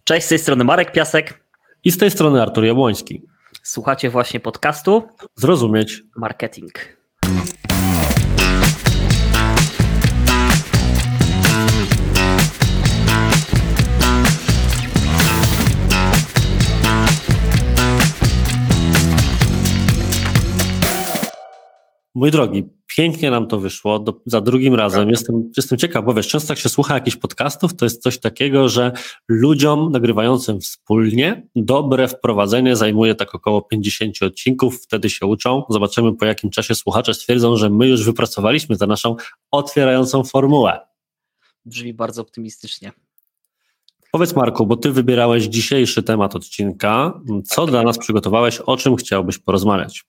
Cześć, z tej strony Marek Piasek. I z tej strony Artur Jabłoński. Słuchacie właśnie podcastu Zrozumieć Marketing. Mój drogi, pięknie nam to wyszło, za drugim razem. Jestem ciekaw, bo wiesz, często jak się słucha jakichś podcastów, to jest coś takiego, że ludziom nagrywającym wspólnie dobre wprowadzenie zajmuje tak około 50 odcinków, wtedy się uczą. Zobaczymy, po jakim czasie słuchacze stwierdzą, że my już wypracowaliśmy tę naszą otwierającą formułę. Brzmi bardzo optymistycznie. Powiedz, Marku, bo ty wybierałeś dzisiejszy temat odcinka. Co dla nas przygotowałeś, o czym chciałbyś porozmawiać?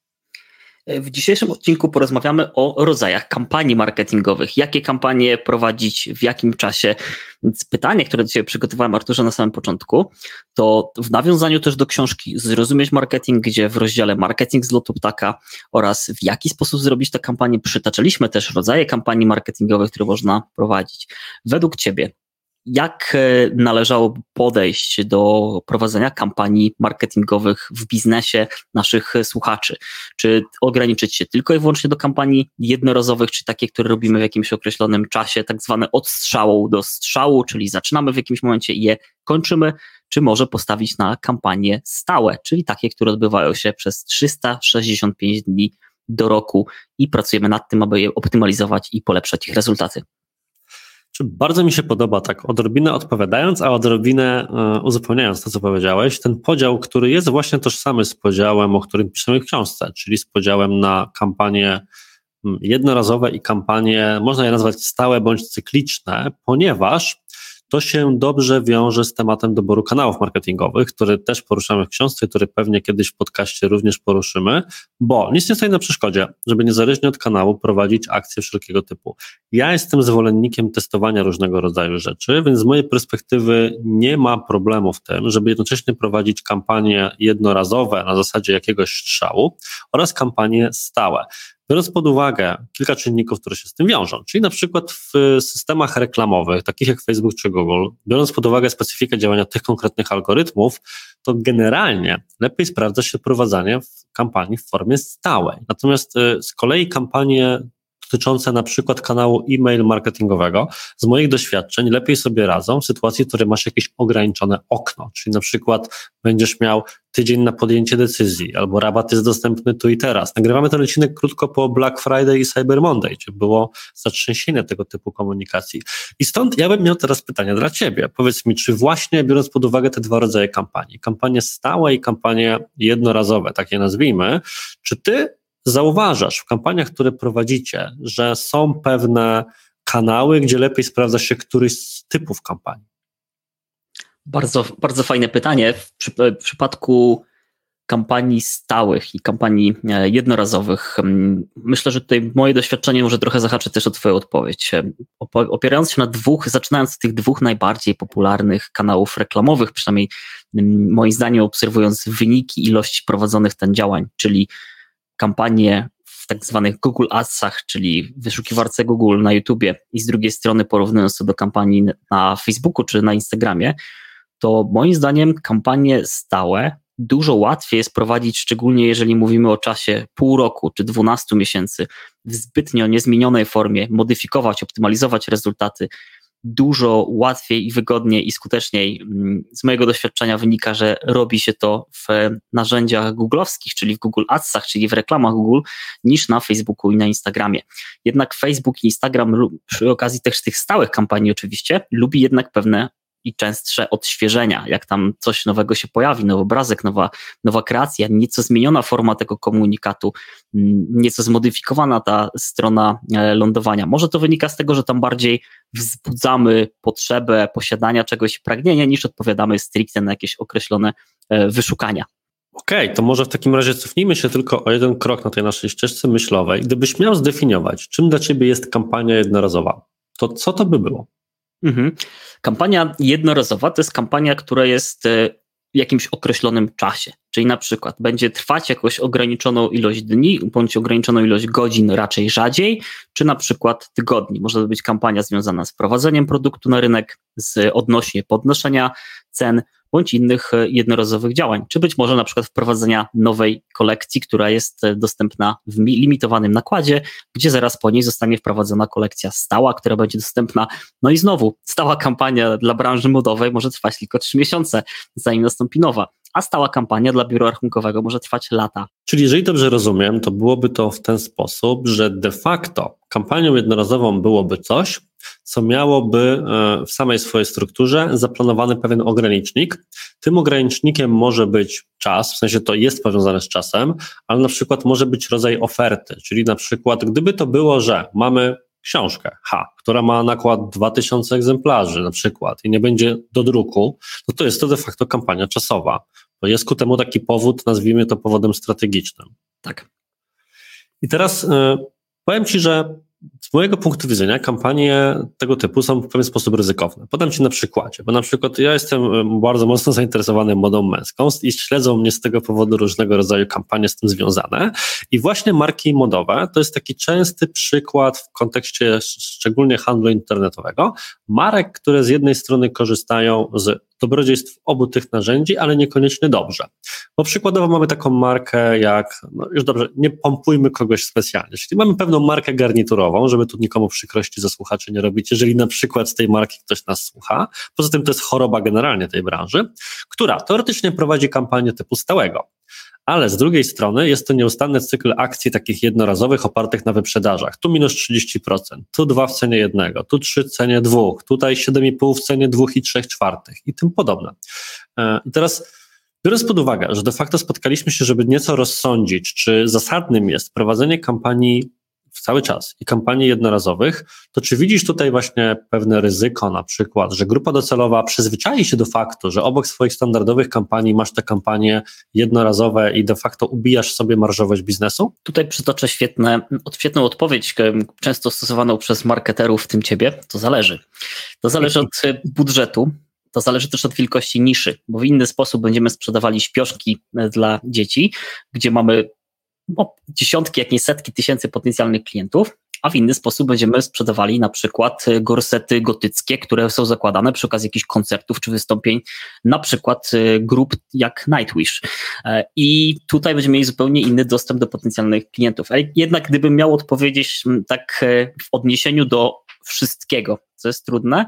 W dzisiejszym odcinku porozmawiamy o rodzajach kampanii marketingowych. Jakie kampanie prowadzić, w jakim czasie. Więc pytanie, które dzisiaj przygotowałem, Arturze, na samym początku, to w nawiązaniu też do książki Zrozumieć Marketing, gdzie w rozdziale Marketing z lotu ptaka oraz w jaki sposób zrobić tę kampanię przytaczaliśmy też rodzaje kampanii marketingowych, które można prowadzić. Według Ciebie, jak należałoby podejść do prowadzenia kampanii marketingowych w biznesie naszych słuchaczy? Czy ograniczyć się tylko i wyłącznie do kampanii jednorazowych, czy takie, które robimy w jakimś określonym czasie, tak zwane od strzału do strzału, czyli zaczynamy w jakimś momencie i je kończymy, czy może postawić na kampanie stałe, czyli takie, które odbywają się przez 365 dni do roku i pracujemy nad tym, aby je optymalizować i polepszać ich rezultaty. Bardzo mi się podoba, tak odrobinę odpowiadając, a odrobinę uzupełniając to, co powiedziałeś, ten podział, który jest właśnie tożsamy z podziałem, o którym piszemy w książce, czyli z podziałem na kampanie jednorazowe i kampanie, można je nazwać stałe bądź cykliczne, ponieważ to się dobrze wiąże z tematem doboru kanałów marketingowych, który też poruszamy w książce, który pewnie kiedyś w podcaście również poruszymy, bo nic nie stoi na przeszkodzie, żeby niezależnie od kanału prowadzić akcje wszelkiego typu. Ja jestem zwolennikiem testowania różnego rodzaju rzeczy, więc z mojej perspektywy nie ma problemu w tym, żeby jednocześnie prowadzić kampanie jednorazowe na zasadzie jakiegoś strzału oraz kampanie stałe. Biorąc pod uwagę kilka czynników, które się z tym wiążą, czyli na przykład w systemach reklamowych, takich jak Facebook czy Google, biorąc pod uwagę specyfikę działania tych konkretnych algorytmów, to generalnie lepiej sprawdza się prowadzenie kampanii w formie stałej. Natomiast z kolei kampanie dotyczące na przykład kanału e-mail marketingowego, z moich doświadczeń lepiej sobie radzą w sytuacji, w której masz jakieś ograniczone okno, czyli na przykład będziesz miał tydzień na podjęcie decyzji, albo rabat jest dostępny tu i teraz. Nagrywamy ten odcinek krótko po Black Friday i Cyber Monday, gdzie było zatrzęsienie tego typu komunikacji. I stąd ja bym miał teraz pytanie dla Ciebie. Powiedz mi, czy właśnie biorąc pod uwagę te dwa rodzaje kampanii, kampanie stałe i kampanie jednorazowe, tak je nazwijmy, czy Ty zauważasz w kampaniach, które prowadzicie, że są pewne kanały, gdzie lepiej sprawdza się któryś z typów kampanii? Bardzo, bardzo fajne pytanie. W przypadku kampanii stałych i kampanii jednorazowych, myślę, że tutaj moje doświadczenie może trochę zahaczy też o Twoją odpowiedź. Opierając się na zaczynając od tych dwóch najbardziej popularnych kanałów reklamowych, przynajmniej moim zdaniem obserwując wyniki ilości prowadzonych ten działań, czyli kampanie w tak zwanych Google Adsach, czyli wyszukiwarce Google na YouTubie i z drugiej strony porównując to do kampanii na Facebooku czy na Instagramie, to moim zdaniem kampanie stałe dużo łatwiej jest prowadzić, szczególnie jeżeli mówimy o czasie pół roku czy 12 miesięcy w zbytnio niezmienionej formie, modyfikować, optymalizować rezultaty. Dużo łatwiej i wygodniej i skuteczniej z mojego doświadczenia wynika, że robi się to w narzędziach googlowskich, czyli w Google Adsach, czyli w reklamach Google, niż na Facebooku i na Instagramie. Jednak Facebook i Instagram przy okazji też tych stałych kampanii oczywiście lubi jednak pewne i częstsze odświeżenia, jak tam coś nowego się pojawi, nowy obrazek, nowa kreacja, nieco zmieniona forma tego komunikatu, nieco zmodyfikowana ta strona lądowania. Może to wynika z tego, że tam bardziej wzbudzamy potrzebę posiadania czegoś, pragnienia, niż odpowiadamy stricte na jakieś określone wyszukania. Okej, to może w takim razie cofnijmy się tylko o jeden krok na tej naszej ścieżce myślowej. Gdybyś miał zdefiniować, czym dla Ciebie jest kampania jednorazowa, to co to by było? Kampania jednorazowa to jest kampania, która jest w jakimś określonym czasie, czyli na przykład będzie trwać jakąś ograniczoną ilość dni bądź ograniczoną ilość godzin, raczej rzadziej, czy na przykład tygodni. Może to być kampania związana z wprowadzeniem produktu na rynek, z odnośnie podnoszenia cen, bądź innych jednorazowych działań, czy być może na przykład wprowadzenia nowej kolekcji, która jest dostępna w limitowanym nakładzie, gdzie zaraz po niej zostanie wprowadzona kolekcja stała, która będzie dostępna. No i znowu, stała kampania dla branży modowej może trwać tylko 3 miesiące, zanim nastąpi nowa, a stała kampania dla biura rachunkowego może trwać lata. Czyli jeżeli dobrze rozumiem, to byłoby to w ten sposób, że de facto kampanią jednorazową byłoby coś, co miałoby w samej swojej strukturze zaplanowany pewien ogranicznik. Tym ogranicznikiem może być czas, w sensie to jest powiązane z czasem, ale na przykład może być rodzaj oferty, czyli na przykład gdyby to było, że mamy książkę, która ma nakład 2000 egzemplarzy na przykład i nie będzie do druku, no to jest to de facto kampania czasowa. Bo jest ku temu taki powód, nazwijmy to powodem strategicznym. Tak. I teraz powiem Ci, że z mojego punktu widzenia kampanie tego typu są w pewien sposób ryzykowne. Podam Ci na przykładzie, bo na przykład ja jestem bardzo mocno zainteresowany modą męską i śledzą mnie z tego powodu różnego rodzaju kampanie z tym związane i właśnie marki modowe to jest taki częsty przykład w kontekście szczególnie handlu internetowego, marek, które z jednej strony korzystają z dobrodziejstw obu tych narzędzi, ale niekoniecznie dobrze. Bo przykładowo mamy taką markę jak, no już dobrze, nie pompujmy kogoś specjalnie, czyli mamy pewną markę garniturową, żeby tu nikomu przykrości za słuchaczy nie robić, jeżeli na przykład z tej marki ktoś nas słucha. Poza tym to jest choroba generalnie tej branży, która teoretycznie prowadzi kampanię typu stałego. Ale z drugiej strony jest to nieustanny cykl akcji takich jednorazowych opartych na wyprzedażach. Tu minus 30%, tu 2 w cenie 1, tu 3 w cenie 2, tutaj 7,5 w cenie 2 i 3/4 i tym podobne. I teraz biorąc pod uwagę, że de facto spotkaliśmy się, żeby nieco rozsądzić, czy zasadnym jest prowadzenie kampanii cały czas i kampanii jednorazowych, to czy widzisz tutaj właśnie pewne ryzyko na przykład, że grupa docelowa przyzwyczai się do faktu, że obok swoich standardowych kampanii masz te kampanie jednorazowe i de facto ubijasz sobie marżowość biznesu? Tutaj przytoczę świetną odpowiedź, często stosowaną przez marketerów, w tym ciebie. To zależy. To zależy od budżetu. To zależy też od wielkości niszy, bo w inny sposób będziemy sprzedawali śpioszki dla dzieci, gdzie mamy dziesiątki, jak nie setki tysięcy potencjalnych klientów, a w inny sposób będziemy sprzedawali na przykład gorsety gotyckie, które są zakładane przy okazji jakichś koncertów czy wystąpień, na przykład grup jak Nightwish. I tutaj będziemy mieli zupełnie inny dostęp do potencjalnych klientów. Ale jednak gdybym miał odpowiedzieć tak w odniesieniu do wszystkiego, co jest trudne,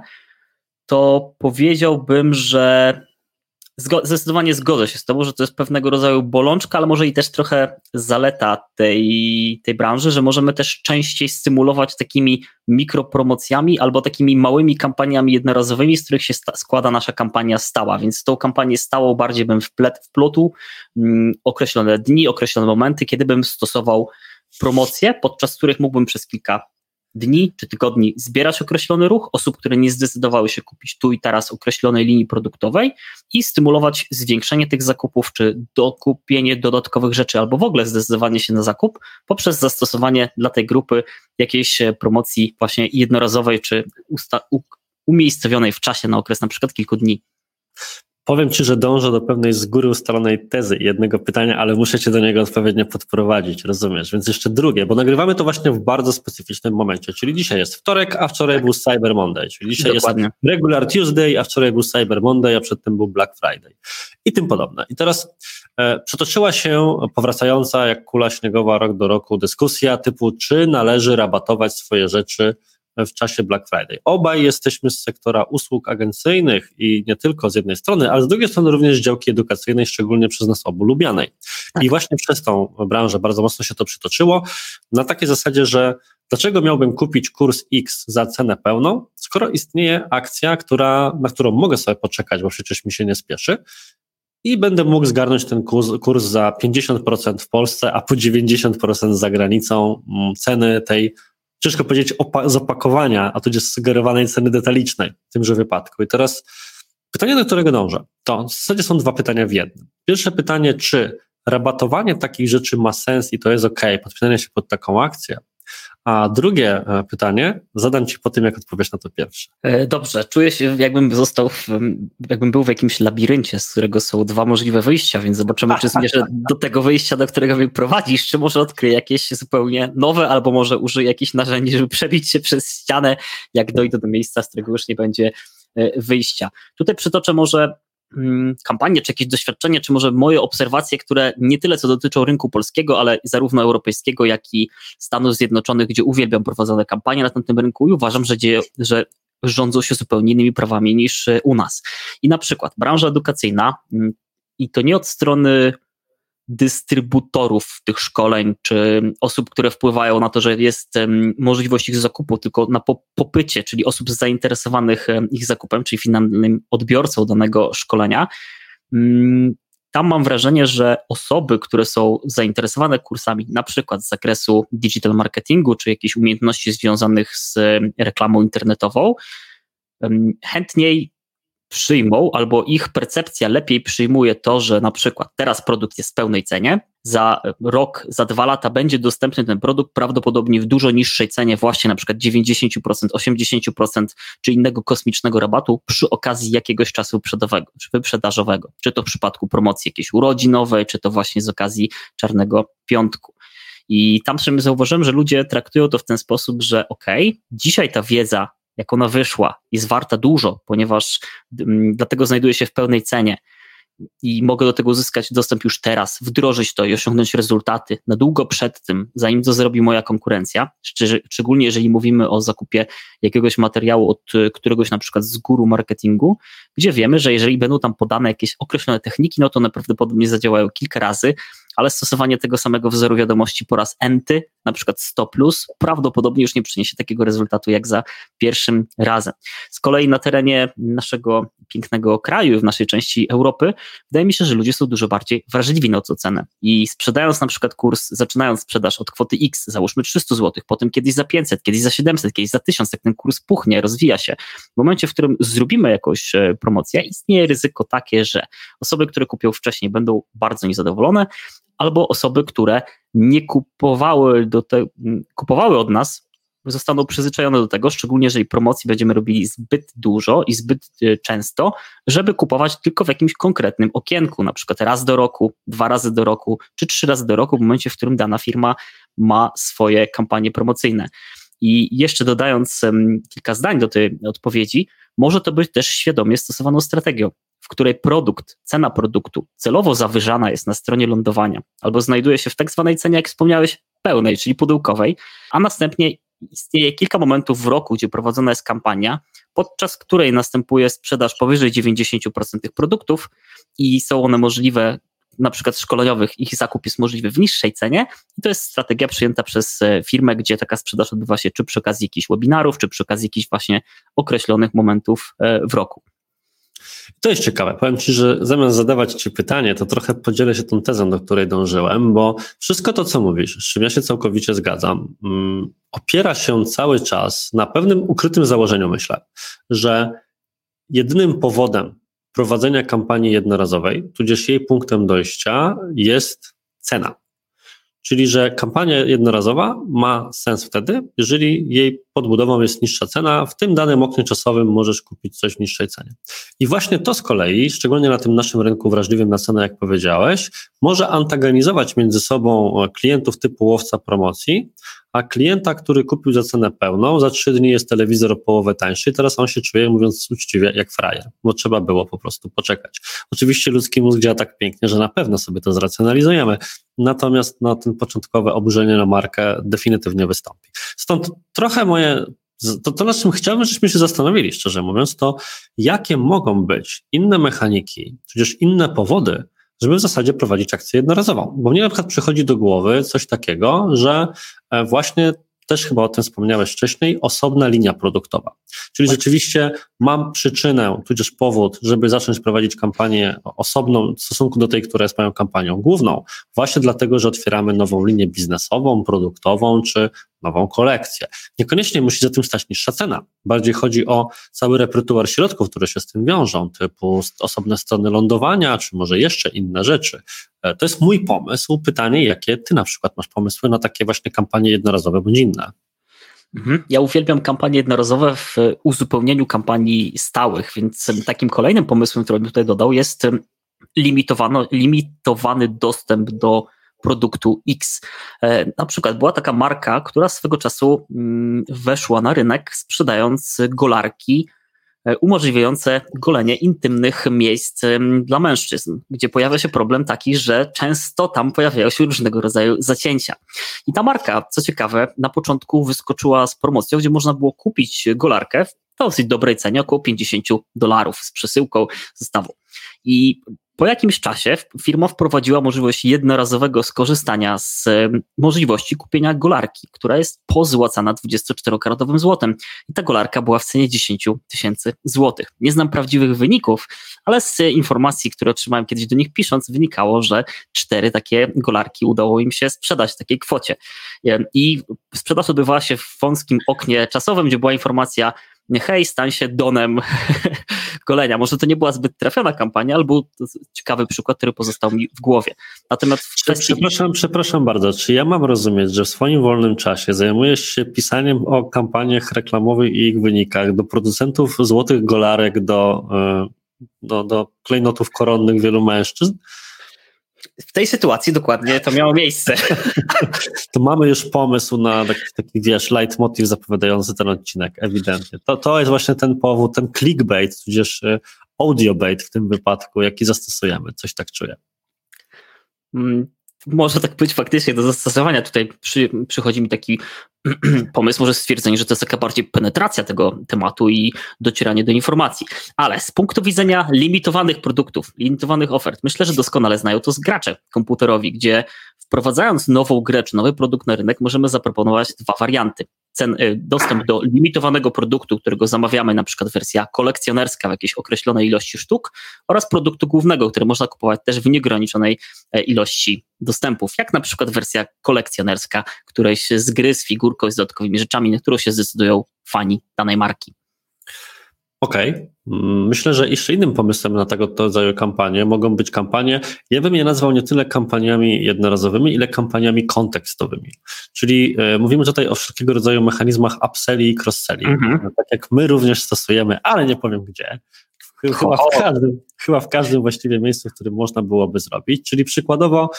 to powiedziałbym, że zdecydowanie zgodzę się z tobą, że to jest pewnego rodzaju bolączka, ale może i też trochę zaleta tej branży, że możemy też częściej stymulować takimi mikropromocjami albo takimi małymi kampaniami jednorazowymi, z których się składa nasza kampania stała, więc tą kampanię stałą bardziej bym wplótł określone dni, określone momenty, kiedy bym stosował promocje, podczas których mógłbym przez kilka dni czy tygodni zbierać określony ruch osób, które nie zdecydowały się kupić tu i teraz określonej linii produktowej i stymulować zwiększenie tych zakupów, czy dokupienie dodatkowych rzeczy, albo w ogóle zdecydowanie się na zakup poprzez zastosowanie dla tej grupy jakiejś promocji właśnie jednorazowej, czy umiejscowionej w czasie na okres na przykład kilku dni. Powiem Ci, że dążę do pewnej z góry ustalonej tezy i jednego pytania, ale muszę Cię do niego odpowiednio podprowadzić, rozumiesz? Więc jeszcze drugie, bo nagrywamy to właśnie w bardzo specyficznym momencie, czyli dzisiaj jest wtorek, a wczoraj był Cyber Monday, czyli dzisiaj Dokładnie. Jest Regular Tuesday, a wczoraj był Cyber Monday, a przedtem był Black Friday i tym podobne. I teraz przetoczyła się powracająca jak kula śniegowa rok do roku dyskusja typu, czy należy rabatować swoje rzeczy w czasie Black Friday. Obaj jesteśmy z sektora usług agencyjnych i nie tylko z jednej strony, ale z drugiej strony również z działki edukacyjnej, szczególnie przez nas obu lubianej. Tak. I właśnie przez tą branżę bardzo mocno się to przytoczyło na takiej zasadzie, że dlaczego miałbym kupić kurs X za cenę pełną, skoro istnieje akcja, na którą mogę sobie poczekać, bo przecież mi się nie spieszy i będę mógł zgarnąć ten kurs za 50% w Polsce, a po 90% za granicą ceny tej, ciężko powiedzieć, z opakowania, a tudzież sugerowanej ceny detalicznej w tymże wypadku. I teraz pytanie, do którego dążę, to w zasadzie są dwa pytania w jednym. Pierwsze pytanie, czy rabatowanie takich rzeczy ma sens i to jest ok, podpinanie się pod taką akcję, a drugie pytanie zadam Ci po tym, jak odpowiesz na to pierwsze. Dobrze, czuję się jakbym był w jakimś labiryncie, z którego są dwa możliwe wyjścia, więc zobaczymy, czy zmierzę do tego wyjścia, do którego mnie prowadzisz, czy może odkryję jakieś zupełnie nowe, albo może użyję jakichś narzędzi, żeby przebić się przez ścianę, jak dojdę do miejsca, z którego już nie będzie wyjścia. Tutaj przytoczę może kampanie, czy jakieś doświadczenie, czy może moje obserwacje, które nie tyle co dotyczą rynku polskiego, ale zarówno europejskiego, jak i Stanów Zjednoczonych, gdzie uwielbiam prowadzone kampanie na tym rynku i uważam, że rządzą się zupełnie innymi prawami niż u nas. I na przykład branża edukacyjna, i to nie od strony dystrybutorów tych szkoleń, czy osób, które wpływają na to, że jest możliwość ich zakupu, tylko na popycie, czyli osób zainteresowanych ich zakupem, czyli finalnym odbiorcą danego szkolenia. Tam mam wrażenie, że osoby, które są zainteresowane kursami, na przykład z zakresu digital marketingu, czy jakichś umiejętności związanych z reklamą internetową, chętniej przyjmą, albo ich percepcja lepiej przyjmuje to, że na przykład teraz produkt jest w pełnej cenie, za rok, za 2 lata będzie dostępny ten produkt prawdopodobnie w dużo niższej cenie, właśnie na przykład 90%, 80% czy innego kosmicznego rabatu przy okazji jakiegoś czasu wyprzedażowego. Czy to w przypadku promocji jakiejś urodzinowej, czy to właśnie z okazji Czarnego Piątku. I tam sobie zauważyłem, że ludzie traktują to w ten sposób, że dzisiaj ta wiedza, jak ona wyszła, jest warta dużo, ponieważ dlatego znajduje się w pełnej cenie i mogę do tego uzyskać dostęp już teraz, wdrożyć to i osiągnąć rezultaty na długo przed tym, zanim to zrobi moja konkurencja, szczególnie jeżeli mówimy o zakupie jakiegoś materiału od któregoś na przykład z guru marketingu, gdzie wiemy, że jeżeli będą tam podane jakieś określone techniki, no to one prawdopodobnie zadziałają kilka razy, ale stosowanie tego samego wzoru wiadomości po raz n-ty, na przykład 100+, prawdopodobnie już nie przyniesie takiego rezultatu jak za pierwszym razem. Z kolei na terenie naszego pięknego kraju, w naszej części Europy, wydaje mi się, że ludzie są dużo bardziej wrażliwi na tą cenę i sprzedając na przykład kurs, zaczynając sprzedaż od kwoty X, załóżmy 300 zł, potem kiedyś za 500, kiedyś za 700, kiedyś za 1000, jak ten kurs puchnie, rozwija się. W momencie, w którym zrobimy jakąś promocję, istnieje ryzyko takie, że osoby, które kupią wcześniej, będą bardzo niezadowolone, albo osoby, które nie kupowały od nas, zostaną przyzwyczajone do tego, szczególnie jeżeli promocji będziemy robili zbyt dużo i zbyt często, żeby kupować tylko w jakimś konkretnym okienku, na przykład raz do roku, 2 razy do roku, czy 3 razy do roku, w momencie, w którym dana firma ma swoje kampanie promocyjne. I jeszcze dodając kilka zdań do tej odpowiedzi, może to być też świadomie stosowaną strategią, w której cena produktu celowo zawyżana jest na stronie lądowania albo znajduje się w tak zwanej cenie, jak wspomniałeś, pełnej, czyli pudełkowej, a następnie istnieje kilka momentów w roku, gdzie prowadzona jest kampania, podczas której następuje sprzedaż powyżej 90% tych produktów i są one możliwe, na przykład szkoleniowych, ich zakup jest możliwy w niższej cenie i to jest strategia przyjęta przez firmę, gdzie taka sprzedaż odbywa się czy przy okazji jakichś webinarów, czy przy okazji jakichś właśnie określonych momentów w roku. To jest ciekawe. Powiem Ci, że zamiast zadawać Ci pytanie, to trochę podzielę się tą tezą, do której dążyłem, bo wszystko to, co mówisz, z czym ja się całkowicie zgadzam, opiera się cały czas na pewnym ukrytym założeniu, myślę, że jedynym powodem prowadzenia kampanii jednorazowej, tudzież jej punktem dojścia jest cena. Czyli, że kampania jednorazowa ma sens wtedy, jeżeli jej podbudową jest niższa cena, w tym danym oknie czasowym możesz kupić coś w niższej cenie. I właśnie to z kolei, szczególnie na tym naszym rynku wrażliwym na cenę, jak powiedziałeś, może antagonizować między sobą klientów typu łowca promocji, a klienta, który kupił za cenę pełną, za 3 dni jest telewizor o połowę tańszy i teraz on się czuje, mówiąc uczciwie, jak frajer, bo trzeba było po prostu poczekać. Oczywiście ludzki mózg działa tak pięknie, że na pewno sobie to zracjonalizujemy, natomiast ten początkowe oburzenie na markę definitywnie wystąpi. Stąd trochę to nad czym chciałbym, żebyśmy się zastanowili, szczerze mówiąc, to jakie mogą być inne mechaniki, tudzież inne powody, żeby w zasadzie prowadzić akcję jednorazową. Bo mnie na przykład przychodzi do głowy coś takiego, że właśnie też chyba o tym wspomniałeś wcześniej, osobna linia produktowa. Czyli rzeczywiście mam przyczynę, tudzież powód, żeby zacząć prowadzić kampanię osobną w stosunku do tej, która jest moją kampanią główną, właśnie dlatego, że otwieramy nową linię biznesową, produktową, czy nową kolekcję. Niekoniecznie musi za tym stać niższa cena. Bardziej chodzi o cały repertuar środków, które się z tym wiążą, typu osobne strony lądowania, czy może jeszcze inne rzeczy. To jest mój pomysł. Pytanie, jakie ty na przykład masz pomysły na takie właśnie kampanie jednorazowe bądź inne? Ja uwielbiam kampanie jednorazowe w uzupełnieniu kampanii stałych, więc takim kolejnym pomysłem, który bym tutaj dodał, jest limitowany dostęp do produktu X. Na przykład była taka marka, która swego czasu weszła na rynek sprzedając golarki umożliwiające golenie intymnych miejsc dla mężczyzn, gdzie pojawia się problem taki, że często tam pojawiają się różnego rodzaju zacięcia. I ta marka, co ciekawe, na początku wyskoczyła z promocją, gdzie można było kupić golarkę w dosyć dobrej cenie, około $50 z przesyłką zestawu. I po jakimś czasie firma wprowadziła możliwość jednorazowego skorzystania z możliwości kupienia golarki, która jest pozłacana 24-karatowym złotem. I ta golarka była w cenie 10 000 złotych. Nie znam prawdziwych wyników, ale z informacji, które otrzymałem kiedyś do nich pisząc, wynikało, że 4 takie golarki udało im się sprzedać w takiej kwocie. I sprzedaż odbywała się w wąskim oknie czasowym, gdzie była informacja: hej, stań się donem golenia. Może to nie była zbyt trafiona kampania, ale był to ciekawy przykład, który pozostał mi w głowie. Natomiast Przepraszam bardzo, czy ja mam rozumieć, że w swoim wolnym czasie zajmujesz się pisaniem o kampaniach reklamowych i ich wynikach do producentów złotych golarek, do klejnotów koronnych wielu mężczyzn? W tej sytuacji dokładnie to miało miejsce. To mamy już pomysł na taki wiesz, leitmotiv zapowiadający ten odcinek, ewidentnie. To jest właśnie ten powód, ten clickbait, tudzież audiobait w tym wypadku, jaki zastosujemy. Coś tak czuję. Może tak być faktycznie do zastosowania. Tutaj przychodzi mi taki pomysł, może stwierdzenie, że to jest taka bardziej penetracja tego tematu i docieranie do informacji. Ale z punktu widzenia limitowanych produktów, limitowanych ofert, myślę, że doskonale znają to gracze komputerowi, gdzie wprowadzając nową grę czy nowy produkt na rynek, możemy zaproponować 2 warianty. Dostęp do limitowanego produktu, którego zamawiamy, na przykład wersja kolekcjonerska w jakiejś określonej ilości sztuk, oraz produktu głównego, który można kupować też w nieograniczonej ilości dostępów, jak na przykład wersja kolekcjonerska którejś z gry z figurką i z dodatkowymi rzeczami, na którą się zdecydują fani danej marki. Okej. Myślę, że jeszcze innym pomysłem na tego rodzaju kampanie mogą być kampanie, ja bym je nazwał nie tyle kampaniami jednorazowymi, ile kampaniami kontekstowymi. Czyli mówimy tutaj o wszelkiego rodzaju mechanizmach upselli i cross-selli, tak jak my również stosujemy, ale nie powiem gdzie. Chyba w każdym właściwie miejscu, w którym można byłoby zrobić, czyli przykładowo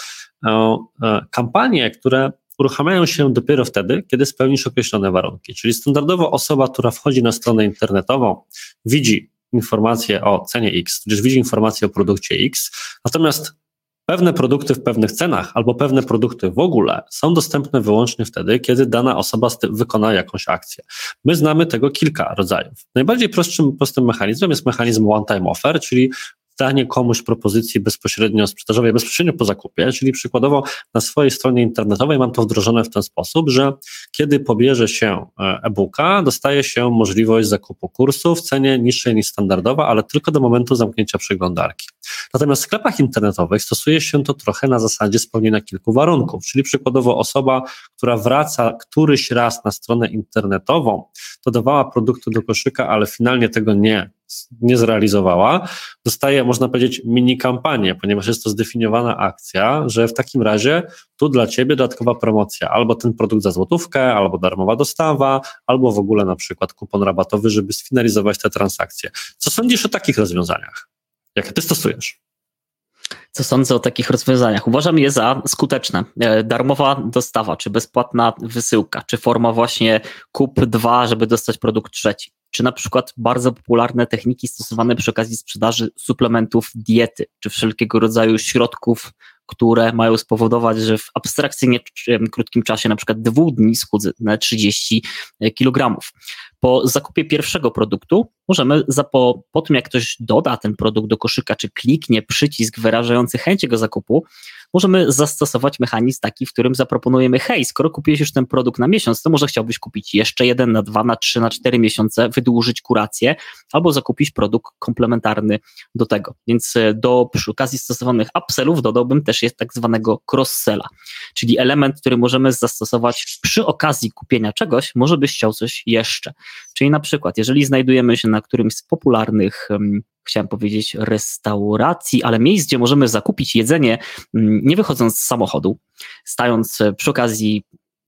kampanie, które uruchamiają się dopiero wtedy, kiedy spełnisz określone warunki. Czyli standardowo osoba, która wchodzi na stronę internetową, widzi informację o cenie X, tudzież widzi informację o produkcie X, natomiast pewne produkty w pewnych cenach albo pewne produkty w ogóle są dostępne wyłącznie wtedy, kiedy dana osoba wykona jakąś akcję. My znamy tego kilka rodzajów. Najbardziej prostym mechanizmem jest mechanizm one-time offer, czyli danie komuś propozycji bezpośrednio sprzedażowej, bezpośrednio po zakupie, czyli przykładowo na swojej stronie internetowej mam to wdrożone w ten sposób, że kiedy pobierze się e-booka, dostaje się możliwość zakupu kursu w cenie niższej niż standardowa, ale tylko do momentu zamknięcia przeglądarki. Natomiast w sklepach internetowych stosuje się to trochę na zasadzie spełnienia kilku warunków, czyli przykładowo osoba, która wraca któryś raz na stronę internetową, dodawała produktu do koszyka, ale finalnie tego nie zrealizowała, dostaje, można powiedzieć, mini kampanię, ponieważ jest to zdefiniowana akcja, że w takim razie tu dla ciebie dodatkowa promocja, albo ten produkt za złotówkę, albo darmowa dostawa, albo w ogóle na przykład kupon rabatowy, żeby sfinalizować te transakcje. Co sądzisz o takich rozwiązaniach? Jakie ty stosujesz? Co sądzę o takich rozwiązaniach? Uważam je za skuteczne. Darmowa dostawa, czy bezpłatna wysyłka, czy forma właśnie kup 2, żeby dostać produkt 3. Czy na przykład bardzo popularne techniki stosowane przy okazji sprzedaży suplementów diety, czy wszelkiego rodzaju środków, które mają spowodować, że w abstrakcyjnie krótkim czasie, na przykład 2 dni, schudnę na 30 kg. Po zakupie pierwszego produktu możemy po tym, jak ktoś doda ten produkt do koszyka, czy kliknie przycisk wyrażający chęć jego zakupu, możemy zastosować mechanizm taki, w którym zaproponujemy: hej, skoro kupiłeś już ten produkt na miesiąc, to może chciałbyś kupić jeszcze 1, na 2, na 3, na 4 miesiące, wydłużyć kurację, albo zakupić produkt komplementarny do tego. Więc przy okazji stosowanych upsellów dodałbym też jest tak zwanego cross-sella, czyli element, który możemy zastosować przy okazji kupienia czegoś, może byś chciał coś jeszcze. Czyli na przykład, jeżeli znajdujemy się na którymś z popularnych, chciałem powiedzieć restauracji, ale miejsc, gdzie możemy zakupić jedzenie, nie wychodząc z samochodu, stając przy okazji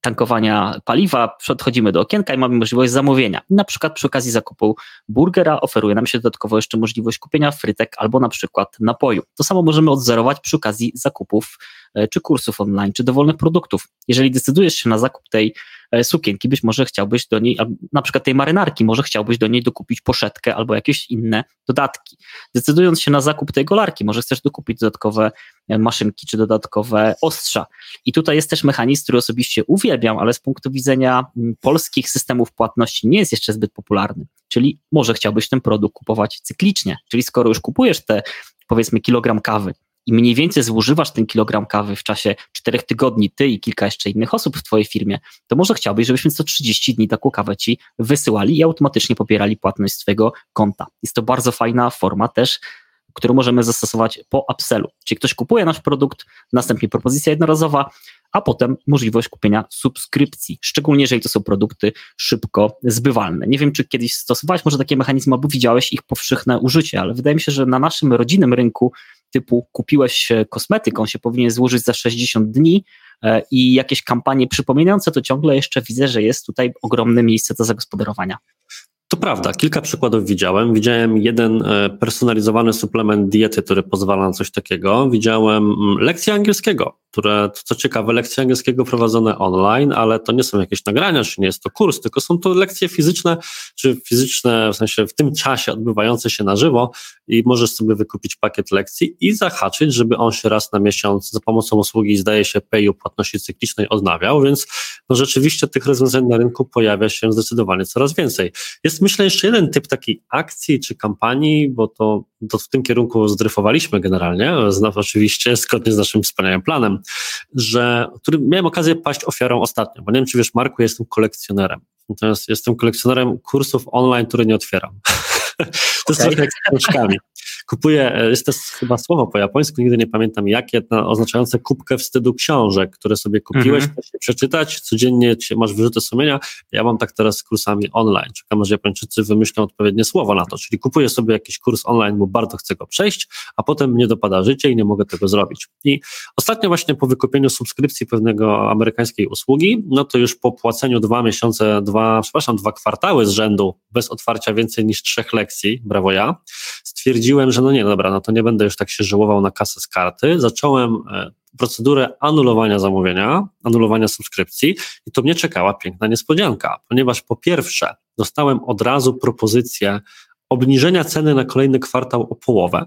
tankowania paliwa, podchodzimy do okienka i mamy możliwość zamówienia. Na przykład przy okazji zakupu burgera oferuje nam się dodatkowo jeszcze możliwość kupienia frytek albo na przykład napoju. To samo możemy odzorować przy okazji zakupów czy kursów online, czy dowolnych produktów. Jeżeli decydujesz się na zakup tej sukienki, być może chciałbyś do niej, na przykład tej marynarki, może chciałbyś do niej dokupić poszetkę albo jakieś inne dodatki. Decydując się na zakup tej golarki, może chcesz dokupić dodatkowe maszynki czy dodatkowe ostrza. I tutaj jest też mechanizm, który osobiście uwielbiam, ale z punktu widzenia polskich systemów płatności nie jest jeszcze zbyt popularny. Czyli może chciałbyś ten produkt kupować cyklicznie. Czyli skoro już kupujesz te, powiedzmy, kilogram kawy i mniej więcej zużywasz ten kilogram kawy w czasie 4 tygodni, ty i kilka jeszcze innych osób w twojej firmie, to może chciałbyś, żebyśmy co 30 dni taką kawę ci wysyłali i automatycznie pobierali płatność z twojego konta. Jest to bardzo fajna forma też, którą możemy zastosować po upsellu. Czyli ktoś kupuje nasz produkt, następnie propozycja jednorazowa, a potem możliwość kupienia subskrypcji, szczególnie jeżeli to są produkty szybko zbywalne. Nie wiem, czy kiedyś stosowałeś może takie mechanizmy, albo widziałeś ich powszechne użycie, ale wydaje mi się, że na naszym rodzinnym rynku typu kupiłeś kosmetyk, on się powinien złożyć za 60 dni i jakieś kampanie przypominające, to ciągle jeszcze widzę, że jest tutaj ogromne miejsce do zagospodarowania. To prawda, kilka przykładów widziałem. Widziałem jeden personalizowany suplement diety, który pozwala na coś takiego. Widziałem lekcje angielskiego, które, co ciekawe, lekcje angielskiego prowadzone online, ale to nie są jakieś nagrania, czy nie jest to kurs, tylko są to lekcje fizyczne, czy fizyczne w sensie w tym czasie odbywające się na żywo i możesz sobie wykupić pakiet lekcji i zahaczyć, żeby on się raz na miesiąc za pomocą usługi, zdaje się, PayU płatności cyklicznej odnawiał, więc no rzeczywiście tych rozwiązań na rynku pojawia się zdecydowanie coraz więcej. Jest, myślę, jeszcze jeden typ takiej akcji czy kampanii, bo to w tym kierunku zdryfowaliśmy generalnie, oczywiście zgodnie z naszym wspaniałym planem, który miałem okazję paść ofiarą ostatnio, bo nie wiem, czy wiesz, Marku, jestem kolekcjonerem. Natomiast jestem kolekcjonerem kursów online, które nie otwieram. To jest trochę jak z książkami. Kupuję, jest to chyba słowo po japońsku, nigdy nie pamiętam jakie, oznaczające kubkę wstydu książek, które sobie kupiłeś, chcesz je przeczytać, codziennie masz wyrzuty sumienia. Ja mam tak teraz z kursami online. Czekam, aż Japończycy wymyślą odpowiednie słowo na to, czyli kupuję sobie jakiś kurs online, bo bardzo chcę go przejść, a potem mnie dopada życie i nie mogę tego zrobić. I ostatnio właśnie po wykupieniu subskrypcji pewnego amerykańskiej usługi, no to już po płaceniu 2 kwartały z rzędu bez otwarcia więcej niż 3 lekcji, brawo ja, stwierdziłem, że no nie, dobra, no to nie będę już tak się żałował na kasę z karty. Zacząłem procedurę anulowania zamówienia, anulowania subskrypcji i to mnie czekała piękna niespodzianka, ponieważ po pierwsze dostałem od razu propozycję obniżenia ceny na kolejny kwartał o połowę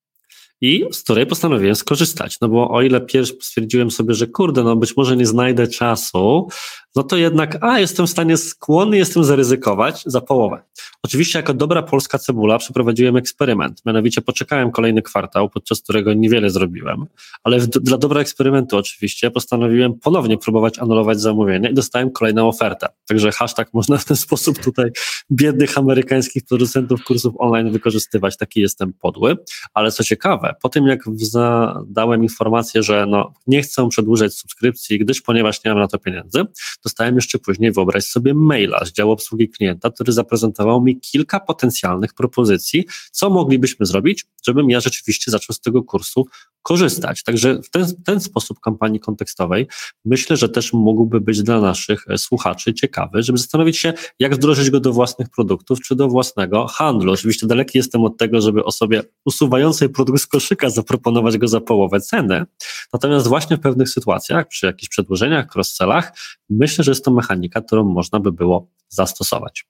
i z której postanowiłem skorzystać, no bo o ile pierwszy stwierdziłem sobie, że kurde, no być może nie znajdę czasu, no to jednak jestem w stanie skłonny jestem zaryzykować za połowę. Oczywiście jako dobra polska cebula przeprowadziłem eksperyment, mianowicie poczekałem kolejny kwartał, podczas którego niewiele zrobiłem, ale dla dobra eksperymentu oczywiście postanowiłem ponownie próbować anulować zamówienie i dostałem kolejną ofertę. Także hashtag można w ten sposób tutaj biednych amerykańskich producentów kursów online wykorzystywać, taki jestem podły, ale co ciekawe, po tym jak dałem informację, że no nie chcę przedłużać subskrypcji, ponieważ nie mam na to pieniędzy, dostałem jeszcze później, wyobraź sobie, maila z działu obsługi klienta, który zaprezentował mi kilka potencjalnych propozycji, co moglibyśmy zrobić, żebym ja rzeczywiście zaczął z tego kursu korzystać. Także w ten sposób kampanii kontekstowej myślę, że też mógłby być dla naszych słuchaczy ciekawy, żeby zastanowić się, jak wdrożyć go do własnych produktów czy do własnego handlu. Oczywiście daleki jestem od tego, żeby osobie usuwającej produkt z koszyka zaproponować go za połowę ceny. Natomiast właśnie w pewnych sytuacjach, przy jakichś przedłużeniach, cross-sellach, myślę, że jest to mechanika, którą można by było zastosować.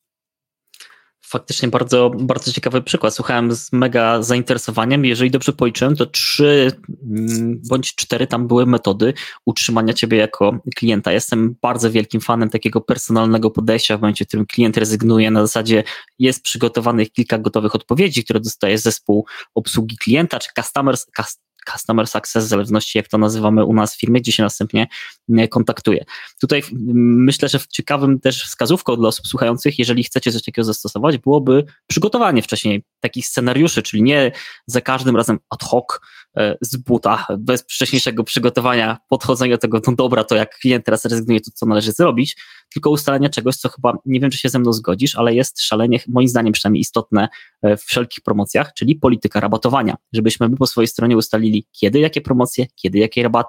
Faktycznie bardzo, bardzo ciekawy przykład. Słuchałem z mega zainteresowaniem. Jeżeli dobrze policzyłem, to 3 bądź 4 tam były metody utrzymania ciebie jako klienta. Jestem bardzo wielkim fanem takiego personalnego podejścia, w momencie, w którym klient rezygnuje. Na zasadzie jest przygotowanych kilka gotowych odpowiedzi, które dostaje zespół obsługi klienta, czy customer success, w zależności jak to nazywamy u nas w firmie, gdzie się następnie kontaktuje. Tutaj myślę, że ciekawym też wskazówką dla osób słuchających, jeżeli chcecie coś takiego zastosować, byłoby przygotowanie wcześniej takich scenariuszy, czyli nie za każdym razem ad hoc z buta, bez wcześniejszego przygotowania, podchodzenia do tego, no dobra, to jak klient teraz rezygnuje, to co należy zrobić, tylko ustalenia czegoś, co chyba, nie wiem, czy się ze mną zgodzisz, ale jest szalenie, moim zdaniem przynajmniej istotne w wszelkich promocjach, czyli polityka rabatowania, żebyśmy my po swojej stronie ustalili, kiedy jakie promocje, kiedy jakie rabaty,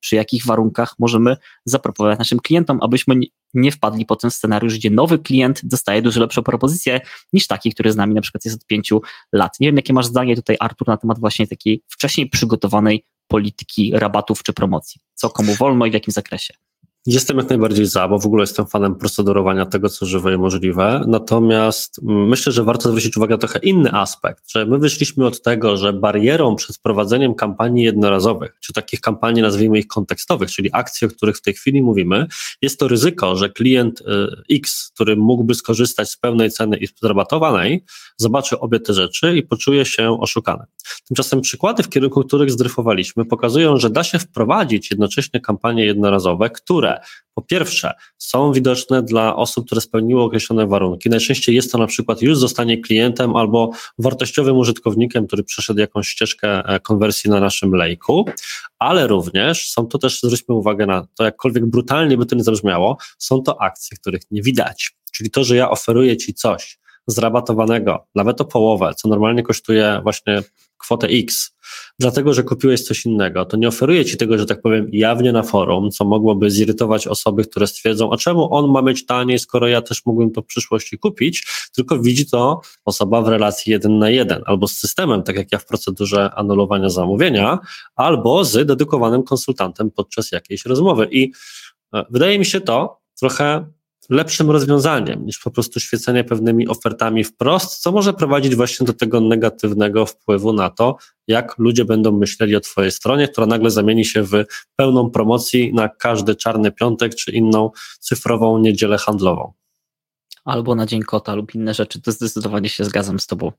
przy jakich warunkach możemy zaproponować naszym klientom, abyśmy nie wpadli po ten scenariusz, gdzie nowy klient dostaje dużo lepszą propozycję niż taki, który z nami na przykład jest od 5 lat. Nie wiem, jakie masz zdanie tutaj, Artur, na temat właśnie takiej wcześniej przygotowanej polityki rabatów czy promocji. Co komu wolno i w jakim zakresie? Jestem jak najbardziej za, bo w ogóle jestem fanem procedurowania tego, co żywe i możliwe. Natomiast myślę, że warto zwrócić uwagę na trochę inny aspekt, że my wyszliśmy od tego, że barierą przed prowadzeniem kampanii jednorazowych, czy takich kampanii, nazwijmy ich kontekstowych, czyli akcji, o których w tej chwili mówimy, jest to ryzyko, że klient X, który mógłby skorzystać z pełnej ceny i zrabatowanej, zobaczy obie te rzeczy i poczuje się oszukany. Tymczasem przykłady, w kierunku których zdryfowaliśmy, pokazują, że da się wprowadzić jednocześnie kampanie jednorazowe, które po pierwsze są widoczne dla osób, które spełniły określone warunki. Najczęściej jest to na przykład już zostanie klientem albo wartościowym użytkownikiem, który przeszedł jakąś ścieżkę konwersji na naszym lejku, ale również są to też, zwróćmy uwagę na to, jakkolwiek brutalnie by to nie zabrzmiało, są to akcje, których nie widać. Czyli to, że ja oferuję Ci coś zrabatowanego, nawet o połowę, co normalnie kosztuje właśnie kwotę X, dlatego, że kupiłeś coś innego, to nie oferuję Ci tego, że tak powiem, jawnie na forum, co mogłoby zirytować osoby, które stwierdzą, a czemu on ma mieć taniej, skoro ja też mógłbym to w przyszłości kupić, tylko widzi to osoba w relacji 1 na 1, albo z systemem, tak jak ja w procedurze anulowania zamówienia, albo z dedykowanym konsultantem podczas jakiejś rozmowy. I wydaje mi się to trochę lepszym rozwiązaniem niż po prostu świecenie pewnymi ofertami wprost, co może prowadzić właśnie do tego negatywnego wpływu na to, jak ludzie będą myśleli o Twojej stronie, która nagle zamieni się w pełną promocji na każdy czarny piątek czy inną cyfrową niedzielę handlową. Albo na Dzień Kota lub inne rzeczy, to zdecydowanie się zgadzam z Tobą.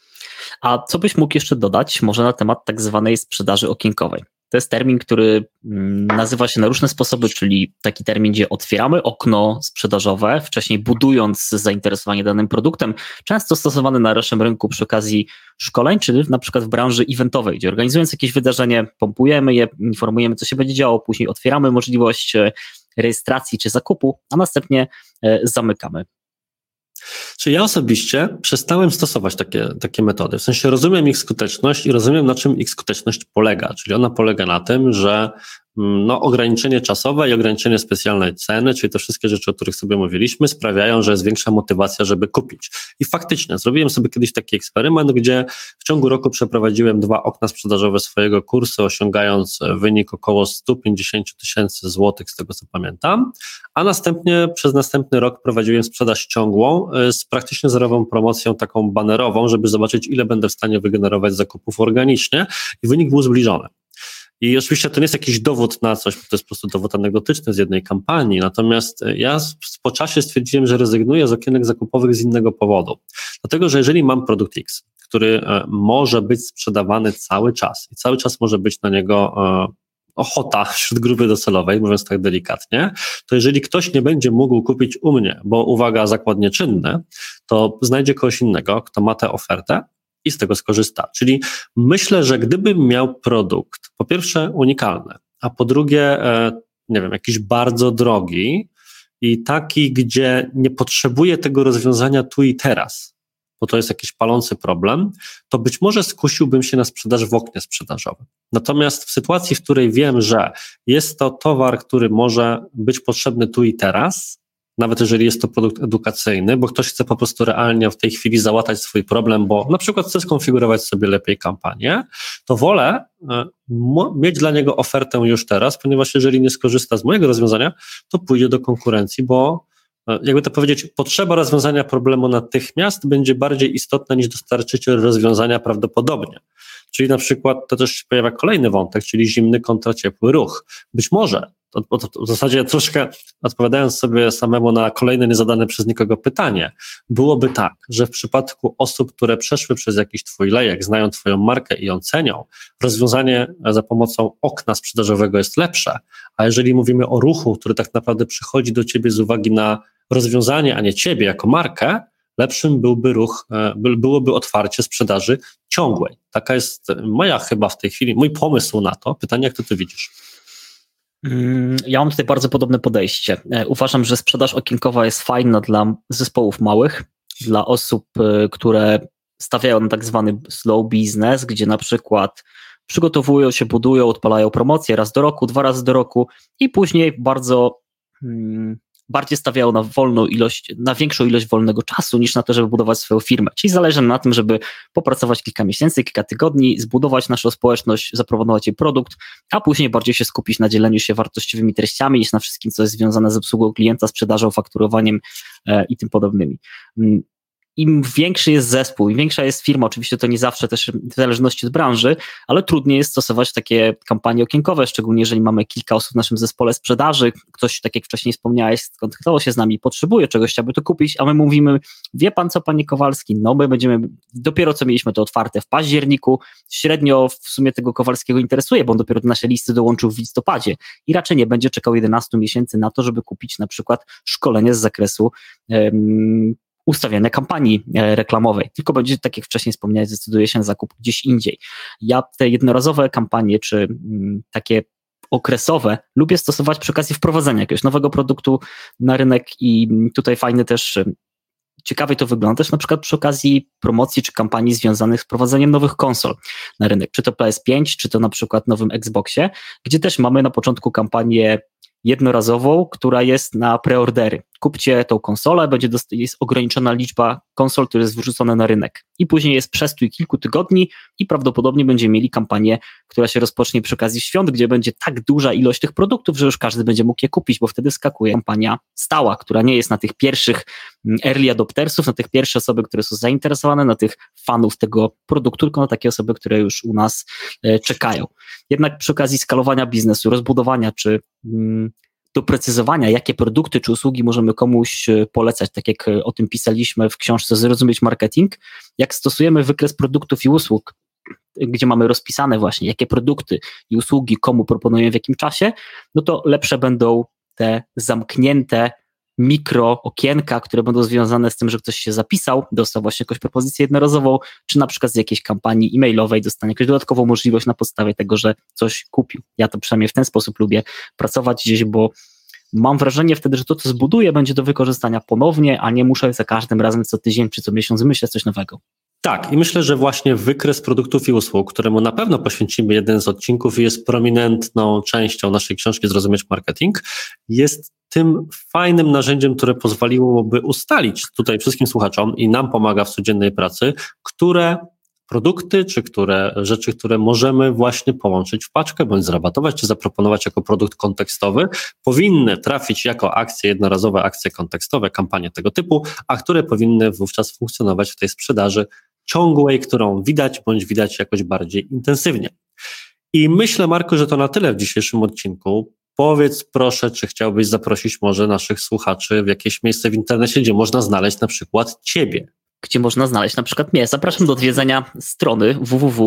A co byś mógł jeszcze dodać może na temat tak zwanej sprzedaży okienkowej? To jest termin, który nazywa się na różne sposoby, czyli taki termin, gdzie otwieramy okno sprzedażowe, wcześniej budując zainteresowanie danym produktem, często stosowany na naszym rynku przy okazji szkoleń, czy na przykład w branży eventowej, gdzie organizując jakieś wydarzenie, pompujemy je, informujemy, co się będzie działo, później otwieramy możliwość rejestracji czy zakupu, a następnie zamykamy. Czy ja osobiście przestałem stosować takie metody, w sensie rozumiem ich skuteczność i rozumiem, na czym ich skuteczność polega, czyli ona polega na tym, że ograniczenie czasowe i ograniczenie specjalnej ceny, czyli te wszystkie rzeczy, o których sobie mówiliśmy, sprawiają, że jest większa motywacja, żeby kupić. I faktycznie zrobiłem sobie kiedyś taki eksperyment, gdzie w ciągu roku przeprowadziłem 2 okna sprzedażowe swojego kursu, osiągając wynik około 150 000 złotych, z tego co pamiętam, a następnie przez następny rok prowadziłem sprzedaż ciągłą z praktycznie zerową promocją taką banerową, żeby zobaczyć, ile będę w stanie wygenerować zakupów organicznie i wynik był zbliżony. I oczywiście to nie jest jakiś dowód na coś, to jest po prostu dowód anegdotyczny z jednej kampanii, natomiast ja po czasie stwierdziłem, że rezygnuję z okienek zakupowych z innego powodu. Dlatego, że jeżeli mam produkt X, który może być sprzedawany cały czas i cały czas może być na niego ochota wśród grupy docelowej, mówiąc tak delikatnie, to jeżeli ktoś nie będzie mógł kupić u mnie, bo uwaga, zakład nieczynny, to znajdzie kogoś innego, kto ma tę ofertę i z tego skorzysta. Czyli myślę, że gdybym miał produkt, po pierwsze unikalny, a po drugie, jakiś bardzo drogi i taki, gdzie nie potrzebuję tego rozwiązania tu i teraz, bo to jest jakiś palący problem, to być może skusiłbym się na sprzedaż w oknie sprzedażowym. Natomiast w sytuacji, w której wiem, że jest to towar, który może być potrzebny tu i teraz, nawet jeżeli jest to produkt edukacyjny, bo ktoś chce po prostu realnie w tej chwili załatać swój problem, bo na przykład chce skonfigurować sobie lepiej kampanię, to wolę mieć dla niego ofertę już teraz, ponieważ jeżeli nie skorzysta z mojego rozwiązania, to pójdzie do konkurencji, bo jakby to powiedzieć, potrzeba rozwiązania problemu natychmiast będzie bardziej istotna niż dostarczyciel rozwiązania prawdopodobnie. Czyli na przykład to też się pojawia kolejny wątek, czyli zimny kontra ciepły ruch. Być może, w zasadzie troszkę odpowiadając sobie samemu na kolejne niezadane przez nikogo pytanie, byłoby tak, że w przypadku osób, które przeszły przez jakiś Twój lejek, znają Twoją markę i ją cenią, rozwiązanie za pomocą okna sprzedażowego jest lepsze, a jeżeli mówimy o ruchu, który tak naprawdę przychodzi do Ciebie z uwagi na rozwiązanie, a nie Ciebie jako markę, lepszym byłoby otwarcie sprzedaży ciągłej. Taka jest moja chyba w tej chwili, mój pomysł na to. Pytanie, jak Ty to widzisz? Ja mam tutaj bardzo podobne podejście. Uważam, że sprzedaż okienkowa jest fajna dla zespołów małych, dla osób, które stawiają na tak zwany slow business, gdzie na przykład przygotowują się, budują, odpalają promocje raz do roku, 2 razy do roku i później bardziej stawiają na większą ilość wolnego czasu niż na to, żeby budować swoją firmę. Czyli zależy na tym, żeby popracować kilka miesięcy, kilka tygodni, zbudować naszą społeczność, zaproponować jej produkt, a później bardziej się skupić na dzieleniu się wartościowymi treściami niż na wszystkim, co jest związane z obsługą klienta, sprzedażą, fakturowaniem i tym podobnymi. Im większy jest zespół, im większa jest firma, oczywiście to nie zawsze też w zależności od branży, ale trudniej jest stosować takie kampanie okienkowe, szczególnie jeżeli mamy kilka osób w naszym zespole sprzedaży, ktoś, tak jak wcześniej wspomniałeś, skontaktował się z nami, potrzebuje czegoś, chciałby to kupić, a my mówimy, wie pan co, panie Kowalski, no my dopiero co mieliśmy to otwarte w październiku, średnio w sumie tego Kowalskiego interesuje, bo on dopiero do naszej listy dołączył w listopadzie i raczej nie będzie czekał 11 miesięcy na to, żeby kupić na przykład szkolenie z zakresu ustawiania kampanii reklamowej, tylko będzie, tak jak wcześniej wspomniałem, zdecyduje się na zakup gdzieś indziej. Ja te jednorazowe kampanie, czy takie okresowe lubię stosować przy okazji wprowadzenia jakiegoś nowego produktu na rynek i tutaj fajny też, ciekawie to wygląda też na przykład przy okazji promocji czy kampanii związanych z wprowadzeniem nowych konsol na rynek, czy to PS5, czy to na przykład nowym Xboxie, gdzie też mamy na początku kampanię jednorazową, która jest na preordery. Kupcie tą konsolę, jest ograniczona liczba konsol, które jest wrzucone na rynek. I później jest przestój kilku tygodni i prawdopodobnie będziemy mieli kampanię, która się rozpocznie przy okazji świąt, gdzie będzie tak duża ilość tych produktów, że już każdy będzie mógł je kupić, bo wtedy wskakuje kampania stała, która nie jest na tych pierwszych early adoptersów, na tych pierwsze osoby, które są zainteresowane, na tych fanów tego produktu, tylko na takie osoby, które już u nas czekają. Jednak przy okazji skalowania biznesu, rozbudowania czy doprecyzowania, jakie produkty czy usługi możemy komuś polecać, tak jak o tym pisaliśmy w książce Zrozumieć Marketing, jak stosujemy wykres produktów i usług, gdzie mamy rozpisane właśnie, jakie produkty i usługi komu proponują w jakim czasie, no to lepsze będą te zamknięte mikro okienka, które będą związane z tym, że ktoś się zapisał, dostał właśnie jakąś propozycję jednorazową, czy na przykład z jakiejś kampanii e-mailowej dostanie jakąś dodatkową możliwość na podstawie tego, że coś kupił. Ja to przynajmniej w ten sposób lubię pracować gdzieś, bo mam wrażenie wtedy, że to, co zbuduję, będzie do wykorzystania ponownie, a nie muszę za każdym razem co tydzień czy co miesiąc myśleć coś nowego. Tak, i myślę, że właśnie wykres produktów i usług, któremu na pewno poświęcimy jeden z odcinków i jest prominentną częścią naszej książki Zrozumieć Marketing, jest tym fajnym narzędziem, które pozwoliłoby ustalić tutaj wszystkim słuchaczom i nam pomaga w codziennej pracy, które produkty, czy które rzeczy, które możemy właśnie połączyć w paczkę, bądź zrabatować, czy zaproponować jako produkt kontekstowy, powinny trafić jako akcje jednorazowe, akcje kontekstowe, kampanie tego typu, a które powinny wówczas funkcjonować w tej sprzedaży ciągłej, którą widać, bądź widać jakoś bardziej intensywnie. I myślę, Marku, że to na tyle w dzisiejszym odcinku. Powiedz proszę, czy chciałbyś zaprosić może naszych słuchaczy w jakieś miejsce w internecie, gdzie można znaleźć na przykład Ciebie? Gdzie można znaleźć na przykład mnie. Zapraszam do odwiedzenia strony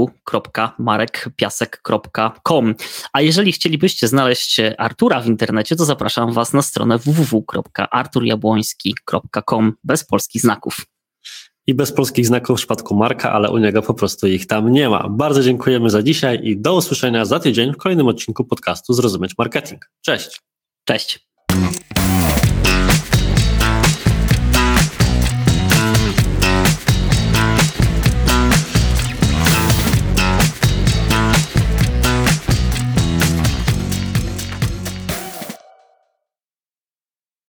www.marekpiasek.com. A jeżeli chcielibyście znaleźć Artura w internecie, to zapraszam Was na stronę www.arturjabłoński.com bez polskich znaków. I bez polskich znaków w przypadku Marka, ale u niego po prostu ich tam nie ma. Bardzo dziękujemy za dzisiaj i do usłyszenia za tydzień w kolejnym odcinku podcastu Zrozumieć Marketing. Cześć! Cześć!